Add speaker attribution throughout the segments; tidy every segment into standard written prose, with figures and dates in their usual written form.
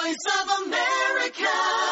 Speaker 1: Voice of America.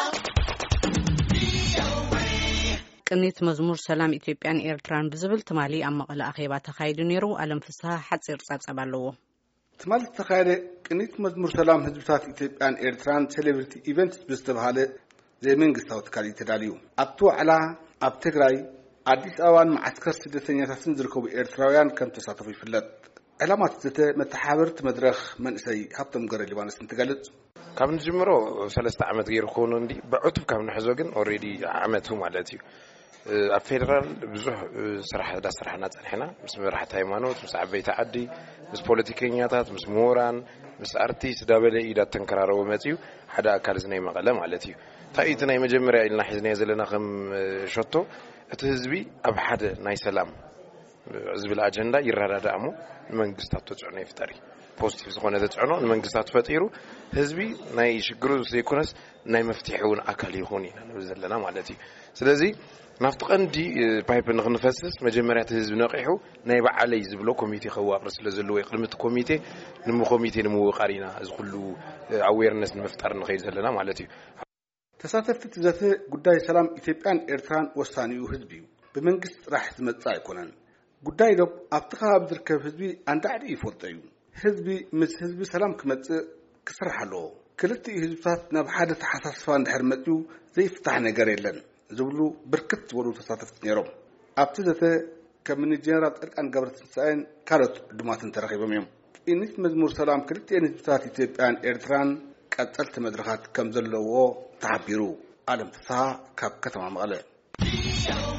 Speaker 2: ቅኒት መዝሙር ሰላም ኢትዮጵያን ኤርትራን ብዝብል ትማሊ ኣብ መቐለ ኣኼባ ተኻይዱ ነይሩ ኣለም ፍስሐ ሓፂር ጻጸብ ኣለዎ
Speaker 3: ትማሊ ተኻይደ ቅኒት መዝሙር ሰላም ህዝብታት ኢትዮጵያን ኤርትራን ሴሌብሪቲ ኢቨንት ብዝተባሃለ ዘመንግስታዊ ትካል ተዳልዩ ኣብቲ ዋዕላ ኣብ ትግራይ አዲስ አበባን ማዕስከር ስደተኛታትን ዝርከቡ ኤርትራውያን ከም ተሳተፉ ይፍለጥ ዕላማት ዘተ መተሓበርት መድረኽ መንእሰይ ሃብቶም ገረ ሊባኖስ እንትገልጽ
Speaker 4: ካብ ንጅምሮ 3 ዓመት ገይሩ ኮኖ እንዲ ብዕቱብ ካብ ንሕዞ ግን ኦሬዲ ዓመቱ ማለት እዩ ኣብ ፌደራል ብዙሕ ስራሕ ዳስራሕና ጸንሕና ምስ መራሕቲ ሃይማኖት ምስ ዓበይቲ ዓዲ ምስ ፖለቲከኛታት ምስ ምሁራን ምስ አርቲስት ዳበለ ኢዳ ተንከራረው መጽዩ ሓደ ኣካል ዝናይ መቐለ ማለት እዩ ታይት ናይ መጀመርያ ኢልና ሒዝና ዘለና ከም ሸቶ እቲ ህዝቢ ኣብ ሓደ ናይ ሰላም ዝብል አጀንዳ ይራዳዳእሞ መንግስታት ተጽዕኖ ይፍጠሪ ፖዚቲቭ ዝኾነ ተጽዕኖ መንግስታት ፈጢሩ ህዝቢ ናይ ሽግሩ ዘይኮነስ ናይ መፍትሒውን አካል ይሆን ኢና ዘለና ማለት እዩ ስለዚህ ናፍቲ ቀንዲ ፓይፕ ንኽንፈስስ መጀመርያ ህዝብ ነቂሑ ናይ በዓለይ ዝብሎ ኮሚቴ ከዋቅር ስለዘለዎ ይቅድምት ኮሚቴ ኮሚቴ ንምውቃሪና ዝኩሉ አዌርነስ ንምፍጠር ንኸይድ ዘለና ማለት እዩ
Speaker 3: ተሳተፍቲ ዘተ ጉዳይ ሰላም ኢትዮጵያን ኤርትራን ወሳኒኡ ህዝቢ በመንግስት ጥራሕ ዝመጽ አይኮነን ጉዳይ ዶ ኣብቲ ከባቢ ዝርከብ ህዝቢ አንዳዕዲ ይፈልጠዩ ህዝቢ ምስ ህዝቢ ሰላም ክመጽእ ክስራሕ ኣለዎ ክልተ ህዝብታት ናብ ሓደ ተሓሳስባ እንድሕር መጽኡ ዘይፍታሕ ነገር የለን ዝብሉ ብርክት ዝበሉ ተሳተፍቲ ነይሮም ኣብቲ ዘተ ከም ጀነራል ጻድቃን ገብረትንሳኤን ካልኦት ድማትን ተረኺቦም እዮም ቅኒት መዝሙር ሰላም ክልተ ህዝብታት ኢትዮጵያን ኤርትራን ቀጸልቲ መድረኻት ከም ዘለዎ ተሓቢሩ ኣለም ፍስሐ ካብ ከተማ መቐለ